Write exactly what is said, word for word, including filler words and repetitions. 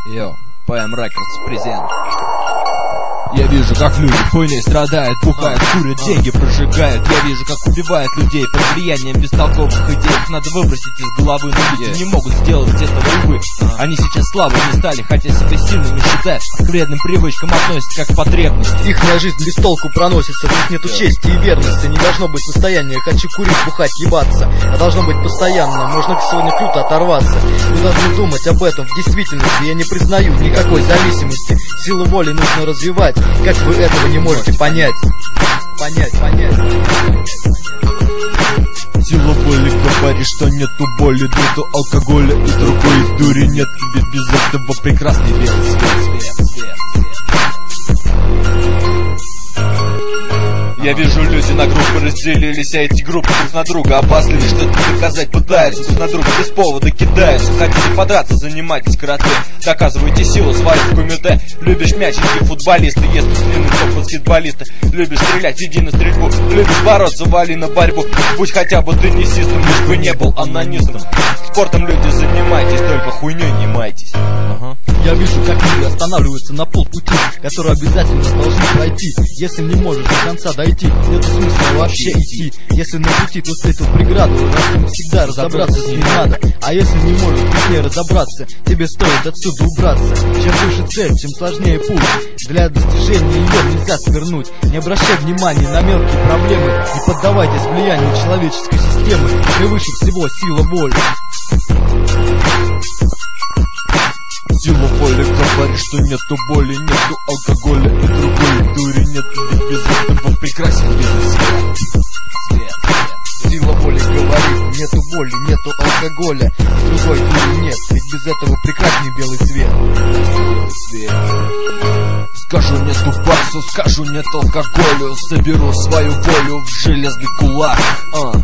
Йо, пи эм Records презент. Я вижу, как люди хуйней страдают, бухают, курят, деньги прожигают. Я вижу, как убивают людей под влиянием бестолковых идей. Их надо выбросить из головы, но люди не могут сделать этого, увы. Они сейчас слабыми стали, хотя себя сильными считают. К вредным привычкам относятся как к потребности. Ихняя жизнь без толку проносится, в них нету чести и верности. Не должно быть состояния «хочу курить, бухать, ебаться», а должно быть постоянно, можно сегодня круто оторваться. Вы должны думать об этом, в действительности я не признаю никакой зависимости. Силу воли нужно развивать, как вы этого не можете понять? Понять, понять. Сила воли говорит, что нету боли, нету алкоголя и другой дури нет. Ведь без этого прекрасный белый свет, свет, свет, свет. Я вижу, люди на группы разделились, а эти группы друг на друга опасливы, что-то доказать пытаются, друг на друга без повода кидаются. Хотите подраться, занимайтесь карате, доказывайте силу свою в кумите. Любишь мячики, футболисты, если длинный топ баскетболисты. Любишь стрелять, иди на стрельбу, любишь бороться, вали на борьбу. Будь хотя бы теннисистом, лишь бы не был анонистом. Спортом, люди, занимайтесь, только хуйней не майтесь. Ага. Я вижу, как люди останавливаются на полпути, который обязательно должны пройти. Если не можешь до конца дойти, нет смысла вообще идти. Если на пути ты встретил преграду, раз всегда разобраться с ней надо. А если не можешь с ней разобраться, тебе стоит отсюда убраться. Чем выше цель, чем сложнее путь. Для достижения ее нельзя свернуть. Не обращай внимания на мелкие проблемы, не поддавайтесь влиянию человеческой системы. Превыше всего сила воли. Сила воли говорит, что нету боли, нету алкоголя и другой дури нет. Ведь без этого прекрасен белый свет. Свет, свет. Сила воли говорит, нету боли, нету алкоголя и другой дури нет. Ведь без этого прекрасней белый свет. Белый свет. Скажу нету баксу, скажу нет алкоголю, соберу свою волю в железный кулак. А.